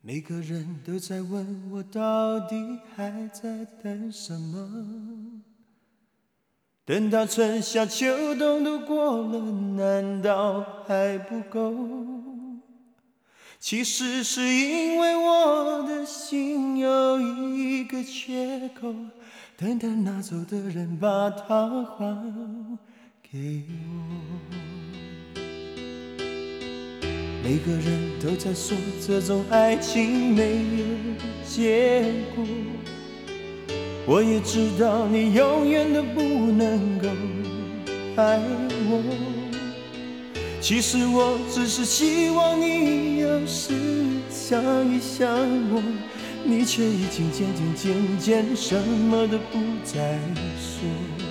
每个人都在问我到底还在等什么，等到春夏秋冬都过了，难道还不够？其实是因为我的心有一个缺口，等待拿走的人把它还给我。每个人都在说这种爱情没有结果，我也知道你永远都不能够爱我。其实我只是希望你有时想一想我，你却已经渐渐什么都不再说。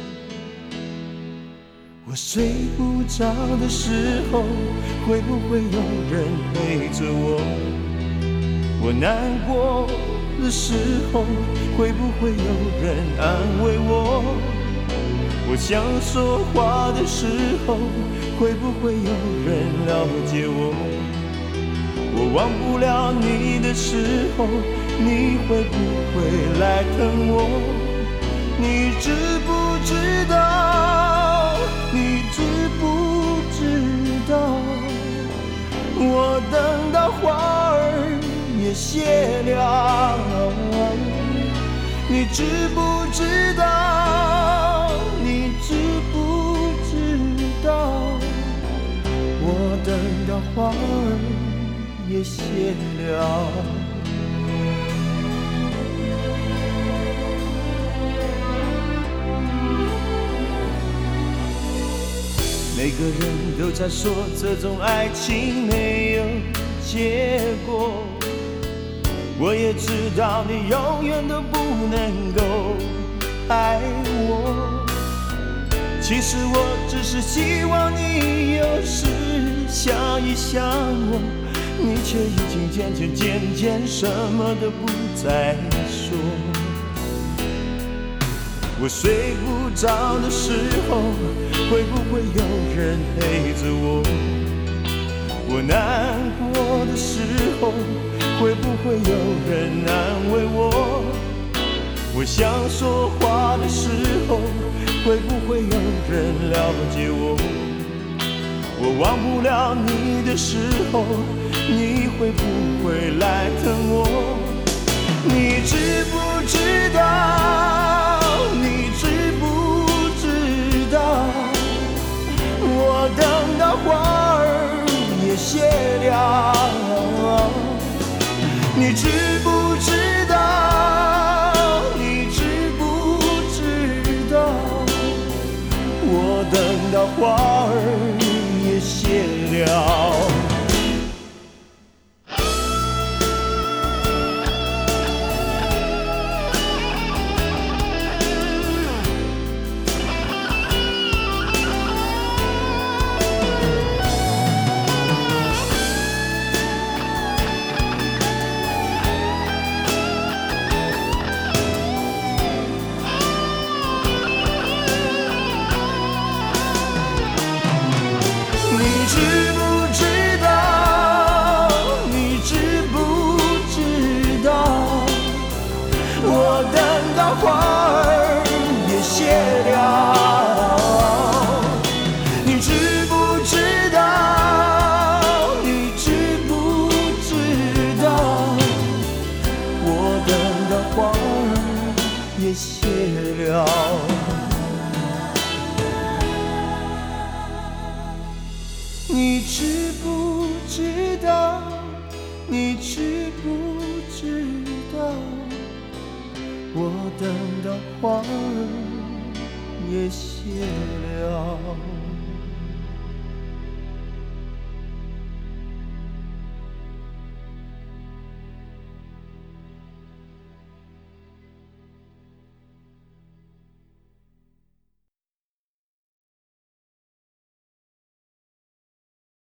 我睡不着的时候，会不会有人陪着我？我难过的时候，会不会有人安慰我？我想说话的时候，会不会有人了解我？我忘不了你的时候，你会不会来疼我？你知不知道？你知不知道？我等到花儿也谢了。你知不知道？你知不知道？我等到花儿也谢了。每个人都在说这种爱情没有结果，我也知道你永远都不能够爱我。其实我只是希望你有时想一想我，你却已经渐渐什么都不再说。我睡不着的时候，会不会有人陪着我？我难过的时候，会不会有人安慰我？我想说话的时候，会不会有人了解我？我忘不了你的时候，你会不会来疼我？你知不知道？你知不知道？我等到花儿也谢了。你知不知道？你知不知道？我等到花儿也谢了。花儿也谢了，你知不知道？你知不知道？我等到花儿也谢了。你知不知道？你知不知道？我等到花儿也谢了。